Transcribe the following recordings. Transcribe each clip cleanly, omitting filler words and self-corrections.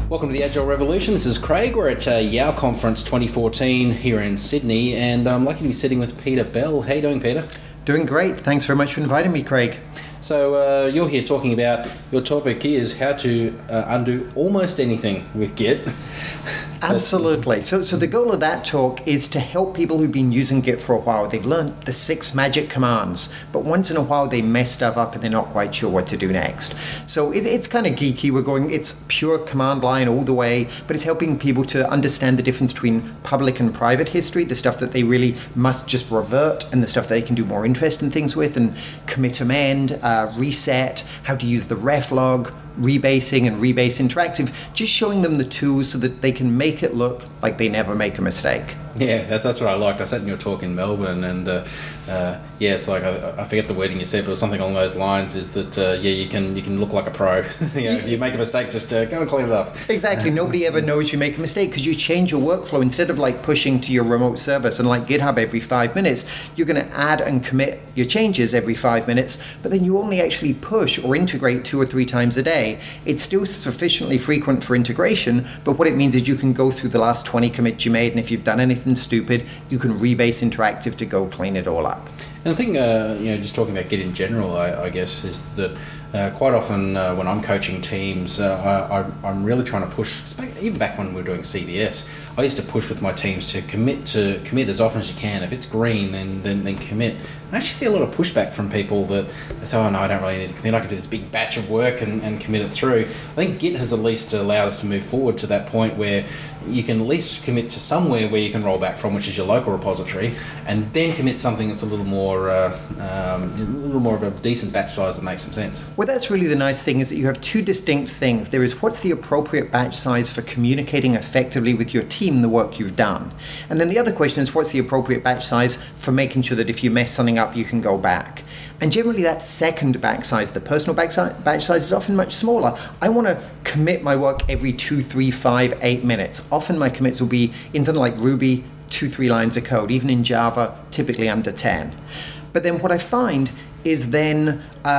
Welcome to the Agile Revolution. This is Craig. We're at Yao Conference 2014 here in Sydney, and I'm lucky to be sitting with Peter Bell. How you doing, Peter? Doing great. Thanks very much for inviting me, Craig. So you're here talking about, your topic is how to undo almost anything with Git. Absolutely. So the goal of that talk is to help people who've been using Git for a while. They've learned the 6 magic commands, but once in a while they mess stuff up and they're not quite sure what to do next. So it's kind of geeky. It's pure command line all the way, but it's helping people to understand the difference between public and private history, the stuff that they really must just revert and the stuff that they can do more interesting things with, and commit amend, reset, how to use the ref log, rebasing and rebase interactive, just showing them the tools so that they can make it look like they never make a mistake. Yeah, that's what I liked. I sat in your talk in Melbourne, and it's like I forget the wording you said, but it was something along those lines. Is that you can look like a pro. If you make a mistake, just go and clean it up. Exactly. Nobody ever knows you make a mistake because you change your workflow. Instead of like pushing to your remote service and like GitHub every 5 minutes, you're going to add and commit your changes every 5 minutes. But then you only actually push or integrate 2 or 3 times a day. It's still sufficiently frequent for integration, but what it means is you can go through the last 20 commits you made, and if you've done anything stupid, you can rebase interactive to go clean it all up. And I think, just talking about Git in general, I guess, is that quite often when I'm coaching teams, I'm really trying to push, even back when we were doing CVS, I used to push with my teams to commit as often as you can. If it's green, then commit. I actually see a lot of pushback from people that they say, oh no, I don't really need to commit. I can do this big batch of work and commit it through. I think Git has at least allowed us to move forward to that point where you can at least commit to somewhere where you can roll back from, which is your local repository, and then commit something that's a little more of a decent batch size that makes some sense. Well, that's really the nice thing, is that you have 2 distinct things. There is what's the appropriate batch size for communicating effectively with your team the work you've done. And then the other question is what's the appropriate batch size for making sure that if you mess something up, you can go back. And generally that second batch size, the personal batch size, is often much smaller. I want to commit my work every 2, 3, 5, 8 minutes. Often my commits will be in something like Ruby, 2, 3 lines of code. Even in Java, typically under 10. But then what I find is then,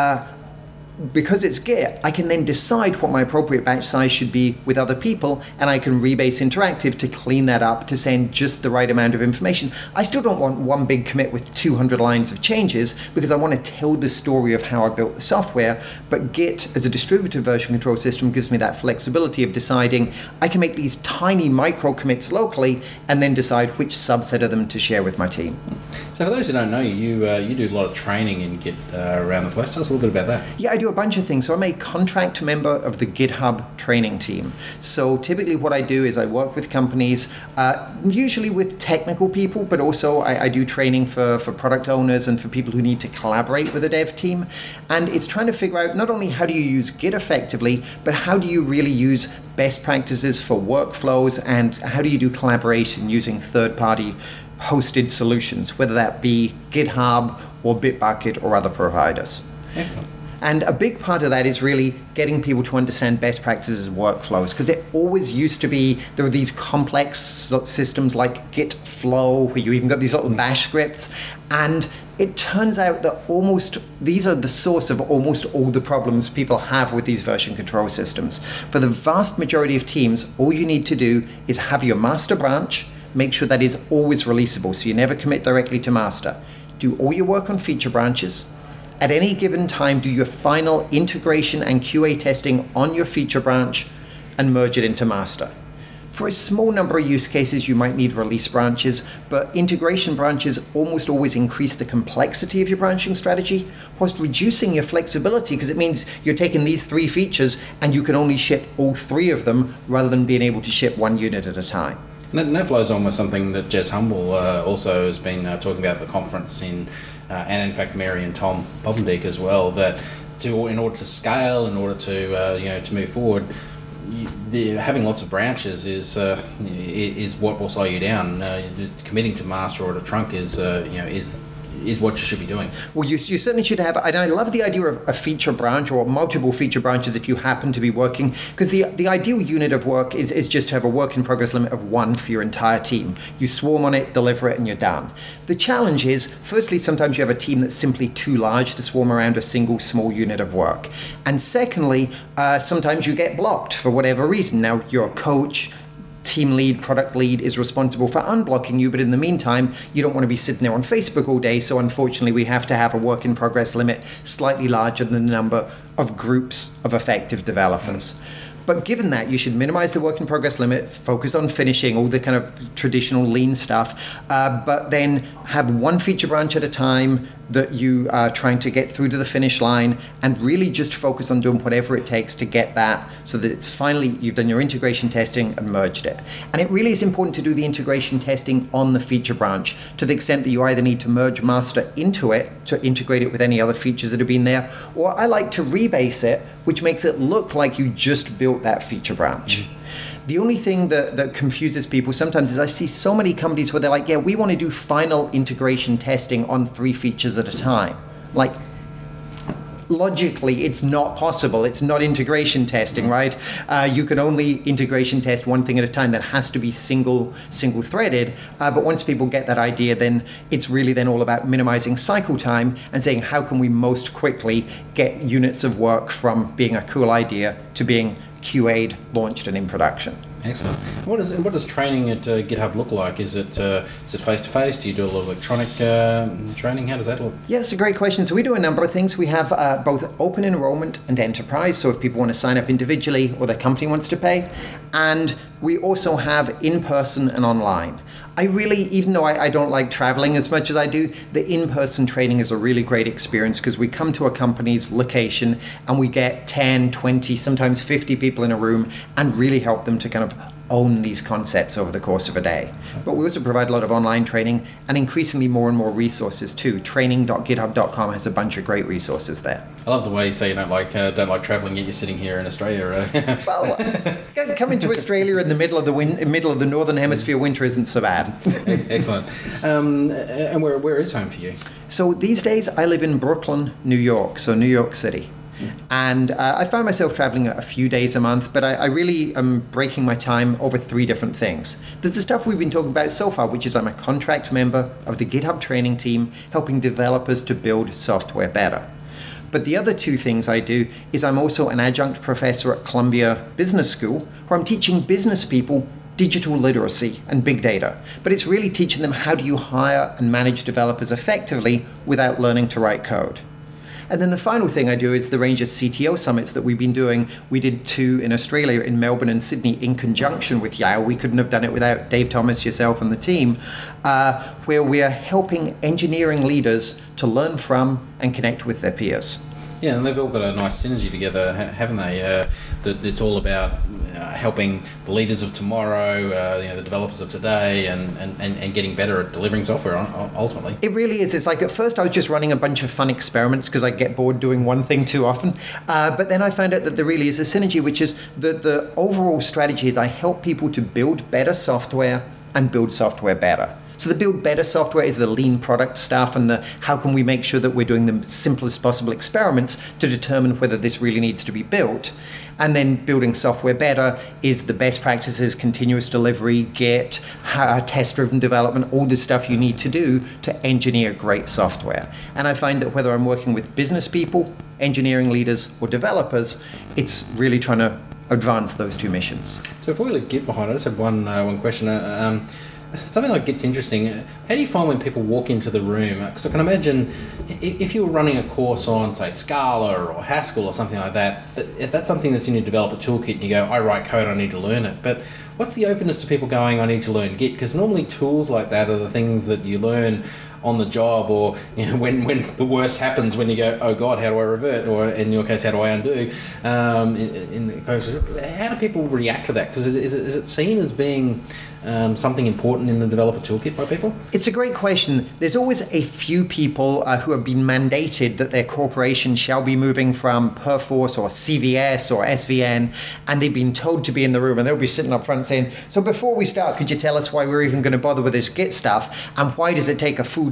because it's Git, I can then decide what my appropriate batch size should be with other people, and I can rebase interactive to clean that up to send just the right amount of information. I still don't want one big commit with 200 lines of changes because I want to tell the story of how I built the software, but Git as a distributed version control system gives me that flexibility of deciding I can make these tiny micro commits locally and then decide which subset of them to share with my team. So for those who don't know you do a lot of training in Git around the place. Tell us a little bit about that. Yeah, I do a bunch of things. So I'm a contract member of the GitHub training team. So typically what I do is I work with companies, usually with technical people, but also I do training for product owners and for people who need to collaborate with a dev team. And it's trying to figure out not only how do you use Git effectively, but how do you really use best practices for workflows, and how do you do collaboration using third-party hosted solutions, whether that be GitHub or Bitbucket or other providers. Excellent. And a big part of that is really getting people to understand best practices and workflows, because it always used to be there were these complex systems like Git Flow, where you even got these little bash scripts, and it turns out that these are the source of almost all the problems people have with these version control systems. For the vast majority of teams, all you need to do is have your master branch, make sure that is always releasable, so you never commit directly to master. Do all your work on feature branches. At any given time, do your final integration and QA testing on your feature branch and merge it into master. For a small number of use cases, you might need release branches, but integration branches almost always increase the complexity of your branching strategy, whilst reducing your flexibility, because it means you're taking these 3 features and you can only ship all 3 of them rather than being able to ship 1 unit at a time. And that flows on with something that Jez Humble also has been talking about at the conference, and in fact Mary and Tom Bovendijk as well, that in order to scale, in order to move forward, having lots of branches is what will slow you down. Committing to master or to trunk is is what you should be doing. Well, you certainly should have, and I love the idea of a feature branch or multiple feature branches if you happen to be working, because the ideal unit of work is just to have a work in progress limit of 1 for your entire team. You swarm on it, deliver it, and you're done. The challenge is, firstly, sometimes you have a team that's simply too large to swarm around a single small unit of work. And secondly, sometimes you get blocked for whatever reason. Now, your coach, team lead, product lead is responsible for unblocking you, but in the meantime, you don't want to be sitting there on Facebook all day, so unfortunately we have to have a work in progress limit slightly larger than the number of groups of effective developers. But given that, you should minimize the work in progress limit, focus on finishing all the kind of traditional lean stuff, but then have 1 feature branch at a time that you are trying to get through to the finish line, and really just focus on doing whatever it takes to get that so that it's finally, you've done your integration testing and merged it. And it really is important to do the integration testing on the feature branch to the extent that you either need to merge master into it to integrate it with any other features that have been there, or I like to rebase it, which makes it look like you just built that feature branch. The only thing that confuses people sometimes is I see so many companies where they're like, yeah, we want to do final integration testing on 3 features at a time. Like, logically, it's not possible. It's not integration testing, right? You can only integration test 1 thing at a time. That has to be single-threaded. But once people get that idea, then it's really then all about minimizing cycle time and saying, how can we most quickly get units of work from being a cool idea to being QA'd, launched, and in production. Excellent. What does training at GitHub look like? Is it face-to-face? Do you do a lot of electronic training? How does that look? Yeah, it's a great question. So we do a number of things. We have both open enrollment and enterprise, so if people want to sign up individually or their company wants to pay. And we also have in-person and online. I really, even though I don't like traveling as much as I do, the in-person training is a really great experience because we come to a company's location and we get 10, 20, sometimes 50 people in a room and really help them to kind of own these concepts over the course of a day. But we also provide a lot of online training and increasingly more and more resources too. Training.github.com has a bunch of great resources there. I love the way you say you don't like traveling, yet you're sitting here in Australia. Well, coming to Australia in the middle of the northern hemisphere winter isn't so bad. Excellent. And where is home for you? So these days I live in Brooklyn, New York, so New York City. And I find myself traveling a few days a month, but I really am breaking my time over 3 different things. There's the stuff we've been talking about so far, which is I'm a contract member of the GitHub training team, helping developers to build software better. But the other 2 things I do is I'm also an adjunct professor at Columbia Business School, where I'm teaching business people digital literacy and big data. But it's really teaching them how do you hire and manage developers effectively without learning to write code. And then the final thing I do is the range of CTO summits that we've been doing. We did 2 in Australia, in Melbourne and Sydney, in conjunction with Yale. We couldn't have done it without Dave Thomas, yourself, and the team, where we are helping engineering leaders to learn from and connect with their peers. Yeah, and they've all got a nice synergy together, haven't they? That it's all about helping the leaders of tomorrow, the developers of today, and getting better at delivering software ultimately. It really is. It's like at first I was just running a bunch of fun experiments because I get bored doing one thing too often. But then I found out that there really is a synergy, which is the overall strategy is I help people to build better software and build software better. So the build better software is the lean product stuff and the how can we make sure that we're doing the simplest possible experiments to determine whether this really needs to be built. And then building software better is the best practices, continuous delivery, Git, test-driven development, all the stuff you need to do to engineer great software. And I find that whether I'm working with business people, engineering leaders, or developers, it's really trying to advance those 2 missions. So if we leave Git behind, I just have one question. Something like Git's interesting. How do you find when people walk into the room? Because I can imagine if you were running a course on, say, Scala or Haskell or something like that, if that's something that's in your developer toolkit and you go, I write code, I need to learn it. But what's the openness to people going, I need to learn Git? Because normally tools like that are the things that you learn on the job, or when the worst happens, when you go, oh God, how do I revert? Or in your case, how do I undo? How do people react to that? Because is it seen as being something important in the developer toolkit by people? It's a great question. There's always a few people who have been mandated that their corporation shall be moving from Perforce or CVS or SVN, and they've been told to be in the room, and they'll be sitting up front saying, so before we start, could you tell us why we're even going to bother with this Git stuff, and why does it take a full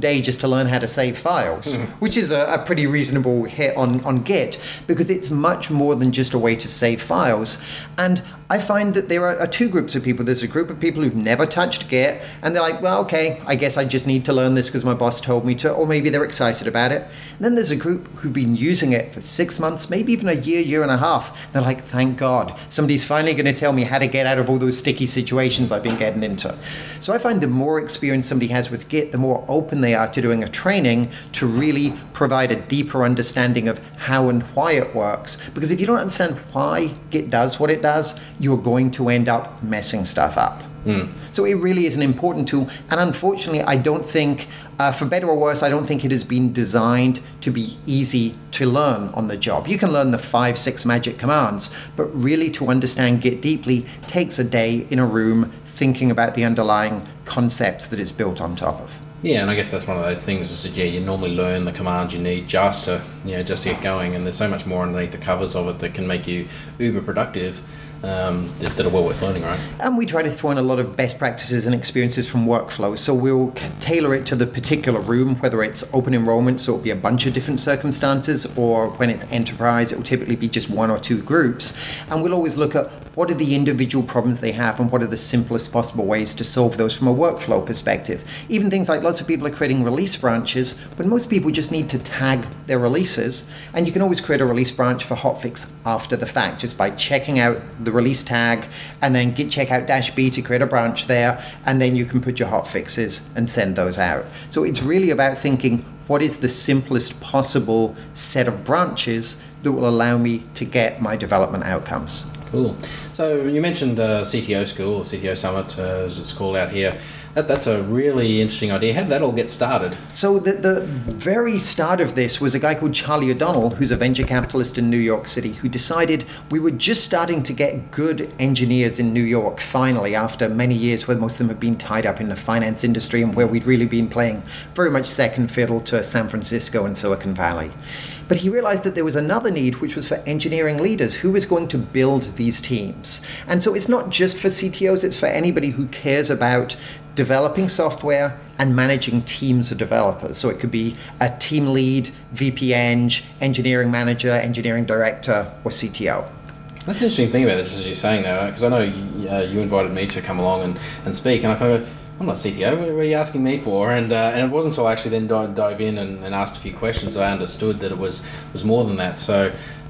day just to learn how to save files, which is a pretty reasonable hit on Git, because it's much more than just a way to save files. And I find that there are two groups of people. There's a group of people who've never touched Git, and they're like, well, okay, I guess I just need to learn this because my boss told me to, or maybe they're excited about it. And then there's a group who've been using it for 6 months, maybe even a year and a half. They're like, thank God, somebody's finally going to tell me how to get out of all those sticky situations I've been getting into. So I find the more experience somebody has with Git, the more open they are to doing a training to really provide a deeper understanding of how and why it works. Because if you don't understand why Git does what it does, you're going to end up messing stuff up. So it really is an important tool. And unfortunately, I don't think, for better or worse, I don't think it has been designed to be easy to learn on the job. You can learn the 5-6 magic commands, but really to understand Git deeply takes a day in a room thinking about the underlying concepts that it's built on top of. Yeah, and I guess that's one of those things is that, you normally learn the commands you need just to get going, and there's so much more underneath the covers of it that can make you uber productive. That are well worth learning, right? And we try to throw in a lot of best practices and experiences from workflows. So we'll tailor it to the particular room, whether it's open enrollment, so it'll be a bunch of different circumstances, or when it's enterprise, it will typically be just 1 or 2 groups. And we'll always look at what are the individual problems they have and what are the simplest possible ways to solve those from a workflow perspective. Even things like lots of people are creating release branches, but most people just need to tag their releases. And you can always create a release branch for hotfix after the fact, just by checking out the release tag and then git checkout -b to create a branch there, and then you can put your hotfixes and send those out. So it's really about thinking, what is the simplest possible set of branches that will allow me to get my development outcomes? Cool. So you mentioned CTO School, or CTO Summit, as it's called out here. That's a really interesting idea. How did that all get started? So the very start of this was a guy called Charlie O'Donnell, who's a venture capitalist in New York City, who decided we were just starting to get good engineers in New York, finally, after many years where most of them have been tied up in the finance industry and where we'd really been playing very much second fiddle to San Francisco and Silicon Valley. But he realized that there was another need, which was for engineering leaders. Who was going to build these teams? And so it's not just for CTOs, it's for anybody who cares about developing software and managing teams of developers. So it could be a team lead, VP Eng, engineering manager, engineering director, or CTO. That's an interesting thing about this, as you're saying, though, because I know you invited me to come along and speak, and I kind of go, I'm not CTO, what are you asking me for? And it wasn't until I actually then dove in and asked a few questions that I understood that it was more than that. So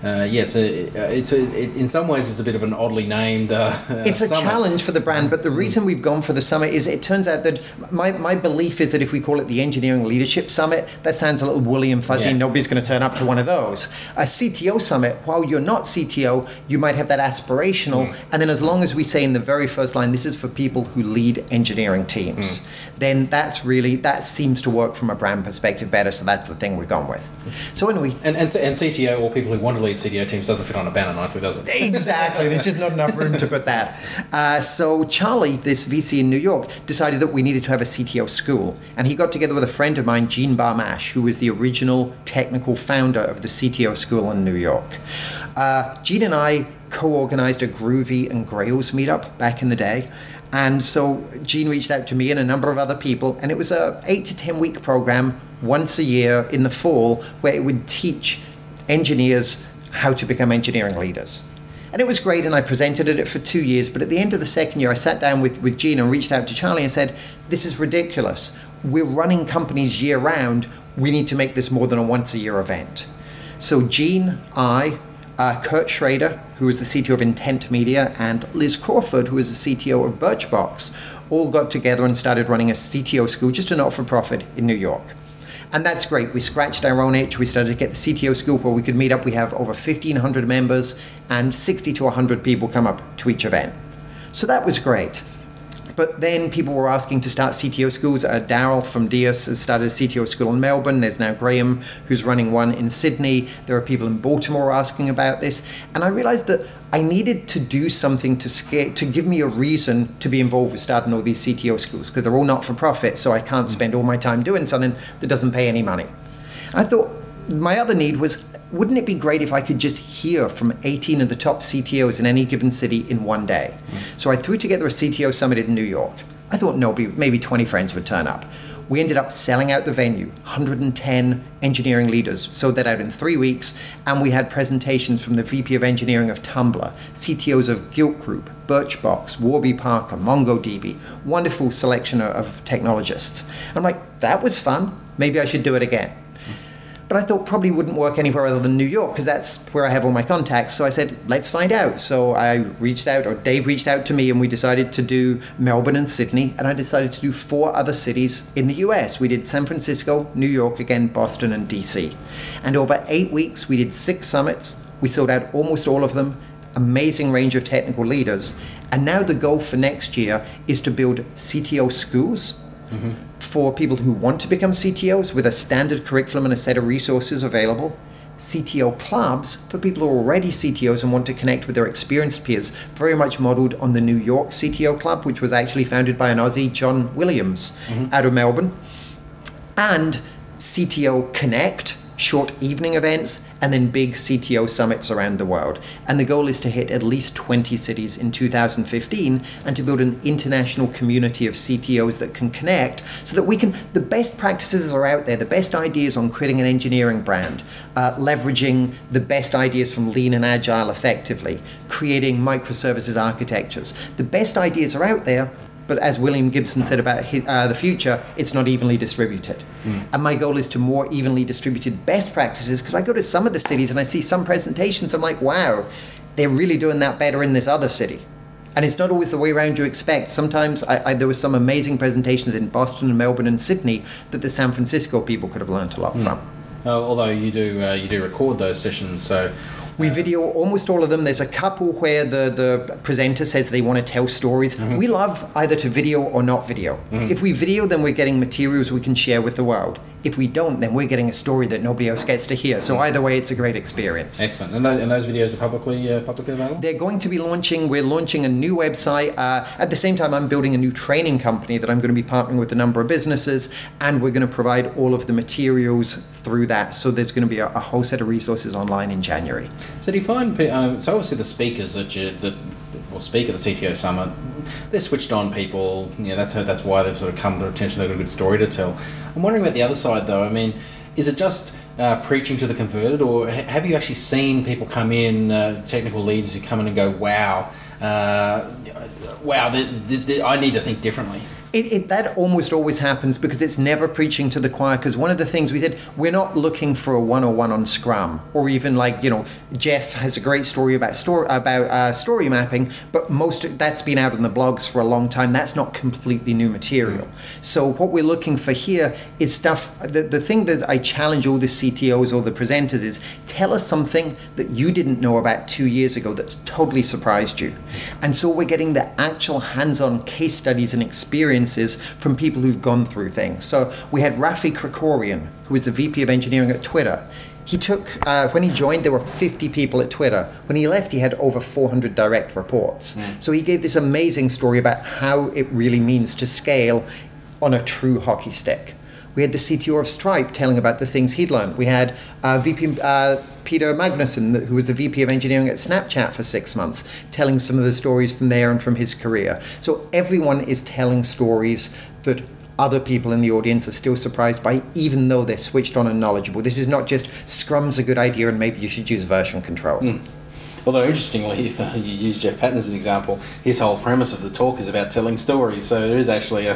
it's in some ways it's a bit of an oddly named it's a summit. challenge for the brand, but the reason we've gone for the summit is it turns out that my belief is that if we call it the Engineering Leadership Summit, that sounds a little woolly and fuzzy. Yeah. Nobody's going to turn up to one of those. A CTO summit, while you're not CTO, you might have that aspirational, and then as long as we say in the very first line, this is for people who lead engineering teams, then that seems to work from a brand perspective better, so that's the thing we've gone with. So when we... And CTO, or people who want to lead CTO teams, doesn't fit on a banner nicely, does it? Exactly. There's just not enough room to put that. So Charlie, this VC in New York, decided that we needed to have a CTO school. And he got together with a friend of mine, Gene Barmash, who was the original technical founder of the CTO school in New York. Gene and I co-organized a Groovy and Grails meetup back in the day. And so Gene reached out to me and a number of other people, and it was a 8 to 10 week program once a year in the fall where it would teach engineers how to become engineering leaders. And it was great, and I presented at it for 2 years, but at the end of the second year, I sat down with Gene and reached out to Charlie and said, this is ridiculous. We're running companies year round. We need to make this more than a once a year event. So Gene, Kurt Schrader, who was the CTO of Intent Media, and Liz Crawford, who was the CTO of Birchbox, all got together and started running a CTO school, just a not-for-profit in New York. And that's great. We scratched our own itch. We started to get the CTO school where we could meet up. We have over 1,500 members and 60 to 100 people come up to each event. So that was great. But then people were asking to start CTO schools. Daryl from Dias has started a CTO school in Melbourne. There's now Graham who's running one in Sydney. There are people in Baltimore asking about this. And I realized that I needed to do something to give me a reason to be involved with starting all these CTO schools, because they're all not-for-profit, so I can't spend all my time doing something that doesn't pay any money. And I thought my other need was, wouldn't it be great if I could just hear from 18 of the top CTOs in any given city in one day? So I threw together a CTO summit in New York. I thought maybe 20 friends would turn up. we ended up selling out the venue, 110 engineering leaders, sold that out in 3 weeks, and we had presentations from the VP of Engineering of Tumblr, CTOs of Gilt Group, Birchbox, Warby Parker, MongoDB, wonderful selection of technologists. I'm like, that was fun, maybe I should do it again. But I thought probably wouldn't work anywhere other than New York because that's where I have all my contacts. So I said, let's find out. So I reached out, or Dave reached out to me, and we decided to do Melbourne and Sydney. And I decided to do 4 other cities in the US. We did San Francisco, New York again, Boston, and DC. And over 8 weeks, we did 6 summits. We sold out almost all of them. Amazing range of technical leaders. And now the goal for next year is to build CTO schools. For people who want to become CTOs with a standard curriculum and a set of resources available. CTO clubs for people who are already CTOs and want to connect with their experienced peers, very much modeled on the New York CTO Club, which was actually founded by an Aussie, John Williams, out of Melbourne. And CTO Connect, short evening events, and then big CTO summits around the world. And the goal is to hit at least 20 cities in 2015 and to build an international community of CTOs that can connect so that we can, the best practices are out there, the best ideas on creating an engineering brand, leveraging the best ideas from Lean and Agile effectively, creating microservices architectures. The best ideas are out there, but as William Gibson said about the future, it's not evenly distributed. And my goal is to more evenly distributed best practices, because I go to some of the cities and I see some presentations, I'm like, wow, they're really doing that better in this other city. And it's not always the way around you expect. Sometimes there were some amazing presentations in Boston and Melbourne and Sydney that the San Francisco people could have learned a lot from. Although you do record those sessions, so... We video almost all of them. There's a couple where the presenter says they want to tell stories. We love either to video or not video. If we video, then we're getting materials we can share with the world. If we don't, then we're getting a story that nobody else gets to hear. So either way, it's a great experience. Excellent. And those videos are publicly available? They're going to be we're launching a new website. At the same time, I'm building a new training company that I'm going to be partnering with a number of businesses, and we're going to provide all of the materials through that. So there's going to be a whole set of resources online in January. So do you find, so obviously the speakers that will speak at the CTO Summit, they're switched on people, that's why they've sort of come to attention, they've got a good story to tell. I'm wondering about the other side though, I mean, is it just preaching to the converted, or have you actually seen people come in, technical leaders who come in and go, wow, I need to think differently? That almost always happens because it's never preaching to the choir. Because one of the things we said, we're not looking for a 101 on Scrum, or even Jeff has a great story about story mapping, but that's been out in the blogs for a long time. That's not completely new material. So what we're looking for here is stuff. The thing that I challenge all the CTOs or the presenters is, tell us something that you didn't know about 2 years ago that totally surprised you. And so we're getting the actual hands-on case studies and experiences from people who've gone through things. So we had Rafi Krikorian, who is the VP of Engineering at Twitter. He took, when he joined, there were 50 people at Twitter. When he left, he had over 400 direct reports. So he gave this amazing story about how it really means to scale on a true hockey stick. We had the CTO of Stripe telling about the things he'd learned. We had VP Peter Magnuson, who was the VP of Engineering at Snapchat for 6 months, telling some of the stories from there and from his career. So everyone is telling stories that other people in the audience are still surprised by, even though they're switched on and knowledgeable. This is not just Scrum's a good idea and maybe you should use version control. Although, interestingly, if you use Jeff Patton as an example, his whole premise of the talk is about telling stories. So there is actually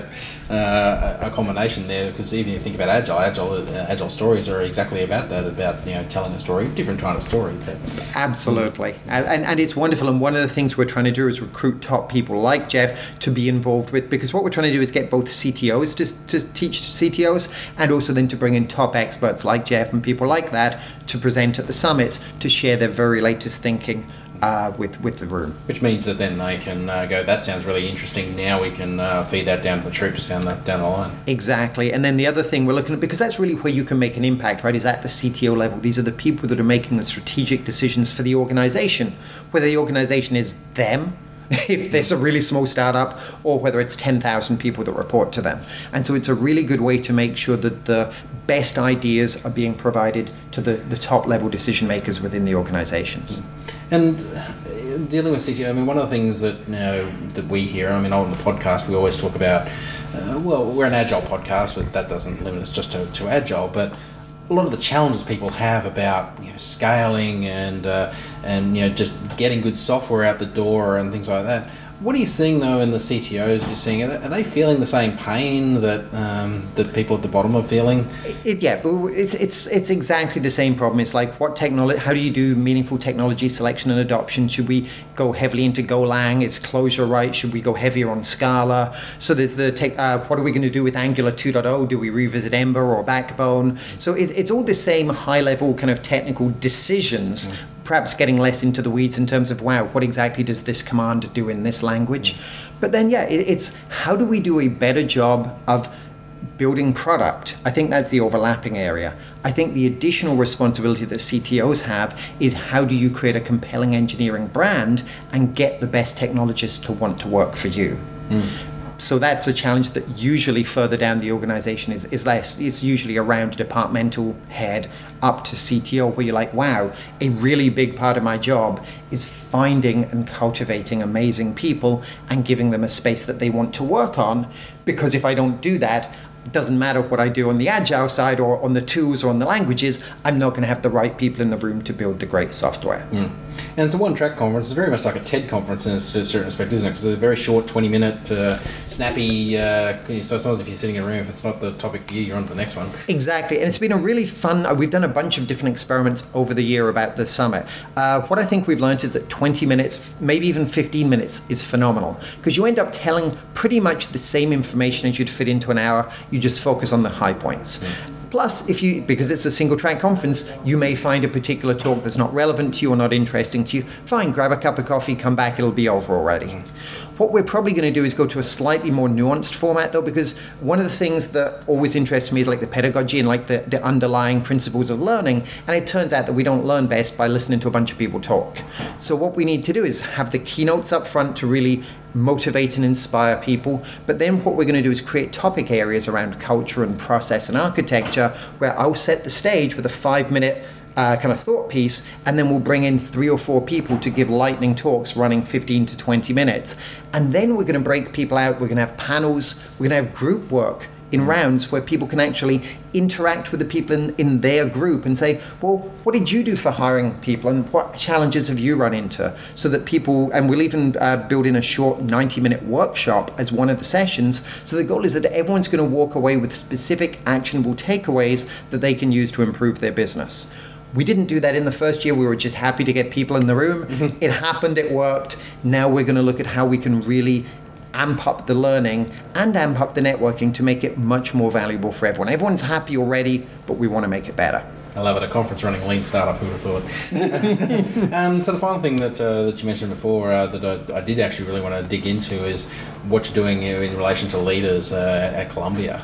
a combination there, because even if you think about agile stories are exactly about that, about telling a story, different kind of story. But. Absolutely, and it's wonderful. And one of the things we're trying to do is recruit top people like Jeff to be involved with, because what we're trying to do is get both CTOs to teach CTOs, and also then to bring in top experts like Jeff and people like that to present at the summits to share their very latest thinking with the room. Which means that then they can go, that sounds really interesting, now we can feed that down to the troops down the line. Exactly. And then the other thing we're looking at, because that's really where you can make an impact, right, is at the CTO level. These are the people that are making the strategic decisions for the organization, whether the organization is them, if there's a really small startup, or whether it's 10,000 people that report to them. And so it's a really good way to make sure that the best ideas are being provided to the top level decision makers within the organizations. And dealing with CTO, I mean, one of the things that that we hear, I mean, on the podcast, we always talk about, we're an agile podcast, but that doesn't limit us just to agile, but a lot of the challenges people have about scaling and just getting good software out the door and things like that. What are you seeing though in the CTOs you're seeing? Are they feeling the same pain that that people at the bottom are feeling? It's exactly the same problem. It's like what technology? How do you do meaningful technology selection and adoption? Should we go heavily into Golang? Is Clojure right? Should we go heavier on Scala? So there's the what are we going to do with Angular 2.0? Do we revisit Ember or Backbone? So it's all the same high level kind of technical decisions. Perhaps getting less into the weeds in terms of, wow, what exactly does this command do in this language? But then, it's how do we do a better job of building product? I think that's the overlapping area. I think the additional responsibility that CTOs have is how do you create a compelling engineering brand and get the best technologists to want to work for you? So that's a challenge that usually further down the organization is less. It's usually around departmental head up to CTO, where you're like, wow, a really big part of my job is finding and cultivating amazing people and giving them a space that they want to work on. Because if I don't do that, it doesn't matter what I do on the agile side or on the tools or on the languages, I'm not going to have the right people in the room to build the great software. And it's a one-track conference. It's very much like a TED conference in a certain respect, isn't it? Because it's a very short, 20-minute, snappy, so sometimes if you're sitting in a room, if it's not the topic for you, you're on to the next one. Exactly. And it's been a really fun, we've done a bunch of different experiments over the year about the summit. What I think we've learned is that 20 minutes, maybe even 15 minutes is phenomenal, because you end up telling pretty much the same information as you'd fit into an hour. You just focus on the high points. Plus, because it's a single track conference, you may find a particular talk that's not relevant to you or not interesting to you. Fine, grab a cup of coffee, come back, it'll be over already. What we're probably going to do is go to a slightly more nuanced format though, because one of the things that always interests me is like the pedagogy and like the underlying principles of learning. And it turns out that we don't learn best by listening to a bunch of people talk. So what we need to do is have the keynotes up front to really motivate and inspire people. But then what we're going to do is create topic areas around culture and process and architecture, where I'll set the stage with a 5-minute kind of thought piece, and then we'll bring in 3 or 4 people to give lightning talks running 15 to 20 minutes. And then we're going to break people out. We're going to have panels. We're going to have group work in rounds where people can actually interact with the people in their group and say, well, what did you do for hiring people and what challenges have you run into? So that people, and we'll even build in a short 90-minute workshop as one of the sessions. So the goal is that everyone's going to walk away with specific actionable takeaways that they can use to improve their business. We didn't do that in the first year. We were just happy to get people in the room. It happened, it worked. Now we're going to look at how we can really amp up the learning and amp up the networking to make it much more valuable for everyone. Everyone's happy already, but we want to make it better. I love it. A conference running lean startup, who would have thought? So the final thing that you mentioned before that I did actually really want to dig into is what you're doing in relation to leaders at Columbia.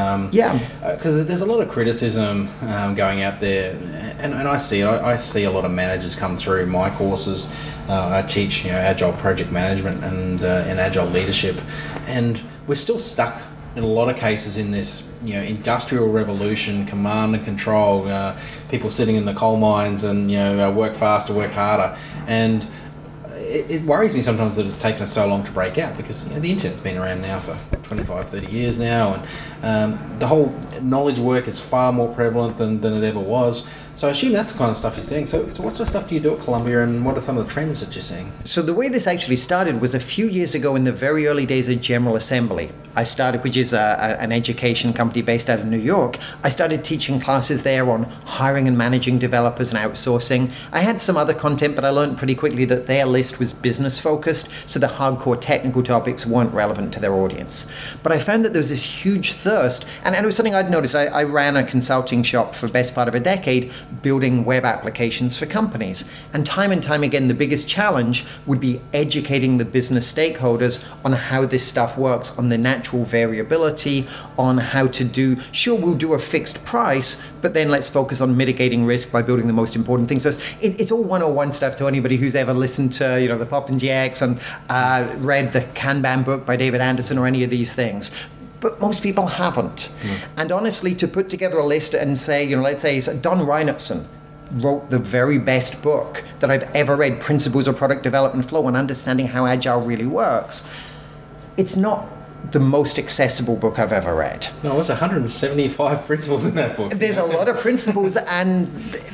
Because there's a lot of criticism going out there, and I see it. I see a lot of managers come through my courses. I teach agile project management and agile leadership, and we're still stuck in a lot of cases in this industrial revolution, command and control, people sitting in the coal mines and work faster, work harder, and it worries me sometimes that it's taken us so long to break out, because the internet's been around now for 25, 30 years now, and the whole knowledge work is far more prevalent than it ever was. So I assume that's the kind of stuff you're seeing. So what sort of stuff do you do at Columbia, and what are some of the trends that you're seeing? So the way this actually started was a few years ago in the very early days of General Assembly. I started, which is an education company based out of New York. I started teaching classes there on hiring and managing developers and outsourcing. I had some other content, but I learned pretty quickly that their list was business focused, so the hardcore technical topics weren't relevant to their audience. But I found that there was this huge thirst, and it was something I'd noticed. I ran a consulting shop for the best part of a decade, building web applications for companies. And time again, the biggest challenge would be educating the business stakeholders on how this stuff works, on the natural variability, on how to do, sure, we'll do a fixed price, but then let's focus on mitigating risk by building the most important things first. It's all 101 stuff to anybody who's ever listened to, the Pop and GX and read the Kanban book by David Anderson or any of these things. But most people haven't. And honestly, to put together a list and say, let's say it's Don Reinertsen, wrote the very best book that I've ever read, Principles of Product Development Flow and Understanding How Agile Really Works, it's not the most accessible book I've ever read. No, it's 175 principles in that book. There's a lot of principles, and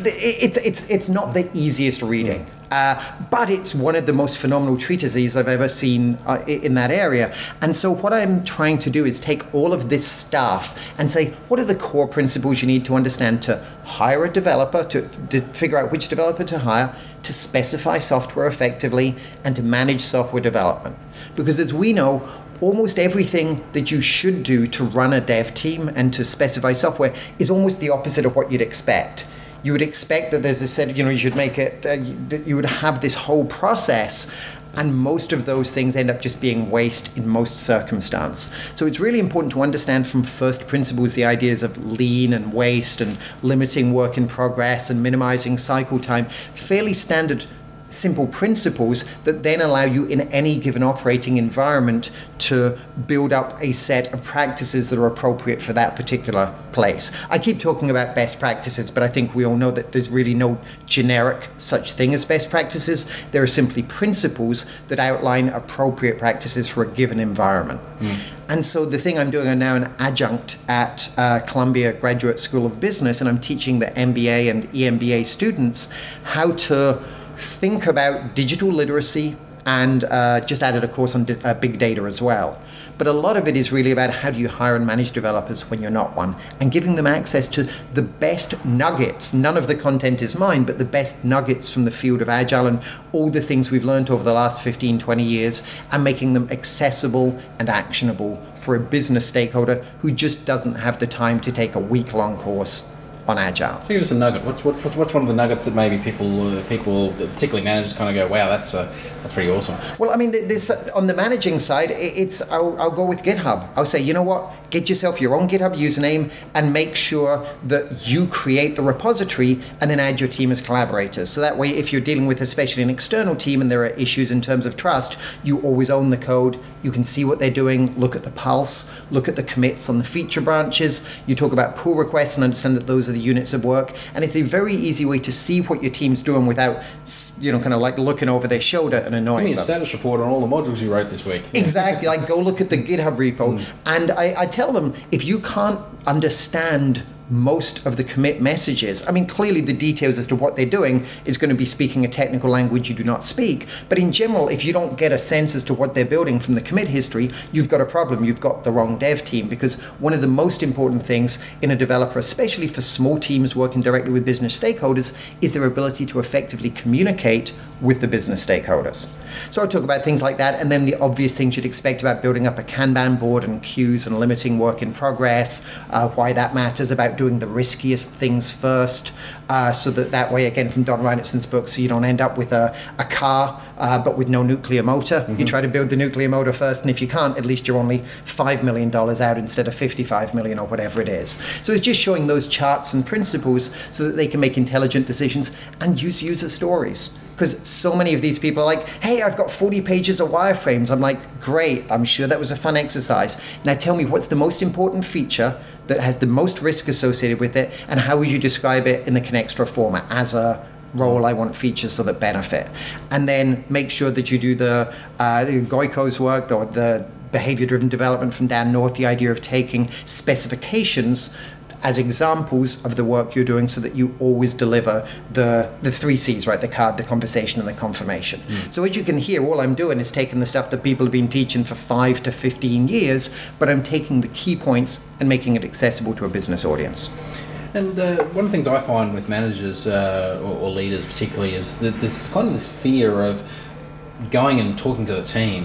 it's not the easiest reading. But it's one of the most phenomenal treatises I've ever seen in that area. And so what I'm trying to do is take all of this stuff and say, what are the core principles you need to understand to hire a developer, to figure out which developer to hire, to specify software effectively, and to manage software development. Because as we know, almost everything that you should do to run a dev team and to specify software is almost the opposite of what you'd expect. You would expect that there's a set, you should make it, that you would have this whole process, and most of those things end up just being waste in most circumstance. So it's really important to understand from first principles the ideas of lean and waste and limiting work in progress and minimizing cycle time, fairly standard simple principles that then allow you in any given operating environment to build up a set of practices that are appropriate for that particular place. I keep talking about best practices, but I think we all know that there's really no generic such thing as best practices. There are simply principles that outline appropriate practices for a given environment. And so the thing I'm doing, I'm now an adjunct at Columbia Graduate School of Business, and I'm teaching the MBA and EMBA students how to think about digital literacy, and just added a course on big data as well. But a lot of it is really about how do you hire and manage developers when you're not one, and giving them access to the best nuggets. None of the content is mine, but the best nuggets from the field of Agile and all the things we've learned over the last 15, 20 years, and making them accessible and actionable for a business stakeholder who just doesn't have the time to take a week-long course on Agile. So give us a nugget. What's one of the nuggets that maybe people, particularly managers, kind of go, wow, that's pretty awesome. Well, I mean, this on the managing side, I'll go with GitHub. I'll say, you know what? Get yourself your own GitHub username and make sure that you create the repository and then add your team as collaborators. So that way, if you're dealing with especially an external team and there are issues in terms of trust, you always own the code. You can see what they're doing, look at the pulse, look at the commits on the feature branches. You talk about pull requests and understand that those are the units of work. And it's a very easy way to see what your team's doing without, kind of like looking over their shoulder and annoying them. Give me a status report on all the modules you wrote this week. Exactly. Like, go look at the GitHub repo. And I tell them, if you can't understand most of the commit messages, I mean, clearly the details as to what they're doing is going to be speaking a technical language you do not speak. But in general, if you don't get a sense as to what they're building from the commit history, you've got a problem. You've got the wrong dev team, because one of the most important things in a developer, especially for small teams working directly with business stakeholders, is their ability to effectively communicate with the business stakeholders. So I'll talk about things like that, and then the obvious things you'd expect about building up a Kanban board and queues and limiting work in progress, why that matters, about doing the riskiest things first, so that way, again, from Don Reinertson's book, so you don't end up with a car, but with no nuclear motor. You try to build the nuclear motor first, and if you can't, at least you're only $5 million out instead of $55 million or whatever it is. So it's just showing those charts and principles so that they can make intelligent decisions and use user stories. Because so many of these people are like, hey, I've got 40 pages of wireframes. I'm like, great, I'm sure that was a fun exercise. Now tell me, what's the most important feature that has the most risk associated with it, and how would you describe it in the Connextra format as a role? I want features so that benefit. And then make sure that you do the Goiko's work, or the behavior-driven development from Dan North, the idea of taking specifications as examples of the work you're doing so that you always deliver the 3 C's, right? The card, the conversation, and the confirmation. So as you can hear, all I'm doing is taking the stuff that people have been teaching for 5 to 15 years, but I'm taking the key points and making it accessible to a business audience. And one of the things I find with managers or leaders particularly is that there's kind of this fear of going and talking to the team.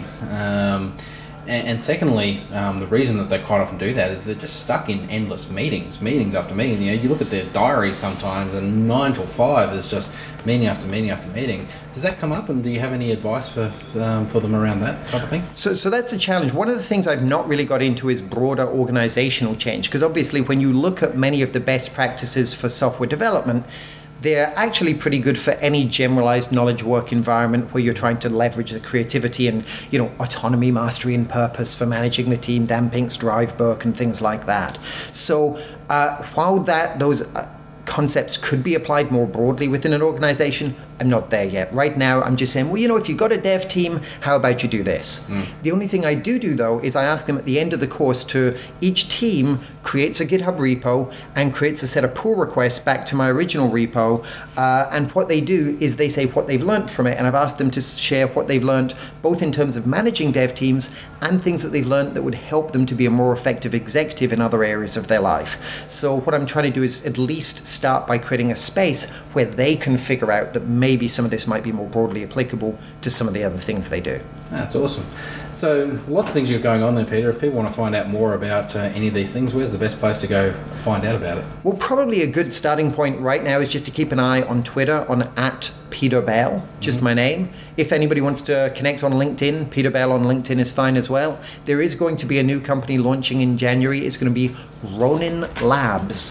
And secondly, the reason that they quite often do that is they're just stuck in endless meetings after meetings. You look at their diaries sometimes, and 9 till 5 is just meeting after meeting after meeting. Does that come up, and do you have any advice for them around that type of thing? So that's a challenge. One of the things I've not really got into is broader organizational change, because obviously when you look at many of the best practices for software development, they're actually pretty good for any generalized knowledge work environment where you're trying to leverage the creativity and, autonomy, mastery, and purpose for managing the team, Dan Pink's drive book and things like that. So while those concepts could be applied more broadly within an organization. I'm not there yet. Right now, I'm just saying, well, if you've got a dev team, how about you do this? The only thing I do though, is I ask them at the end of the course to, each team creates a GitHub repo and creates a set of pull requests back to my original repo. And what they do is they say what they've learned from it. And I've asked them to share what they've learned, both in terms of managing dev teams and things that they've learned that would help them to be a more effective executive in other areas of their life. So what I'm trying to do is at least start by creating a space where they can figure out that maybe some of this might be more broadly applicable to some of the other things they do. That's awesome. So lots of things you're going on there, Peter. If people want to find out more about any of these things, where's the best place to go find out about it? Well, probably a good starting point right now is just to keep an eye on Twitter on @PeterBell, just my name. If anybody wants to connect on LinkedIn, Peter Bell on LinkedIn is fine as well. There is going to be a new company launching in January. It's going to be Ronin Labs,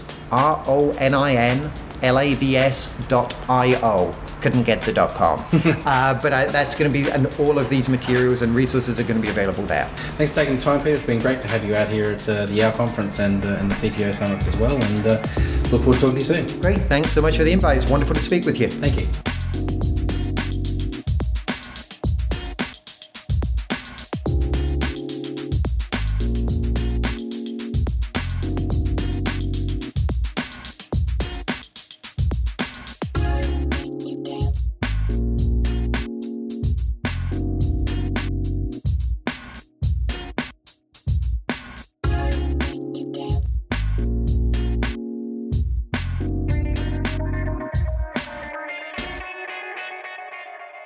RONINLABS.io. Couldn't get the .com. But that's going to be, and all of these materials and resources are going to be available there. Thanks for taking the time, Peter. It's been great to have you out here at the YOW conference and the CTO summits as well, and look forward to talking to you soon. Great. Thanks so much for the invite. It's wonderful to speak with you. Thank you.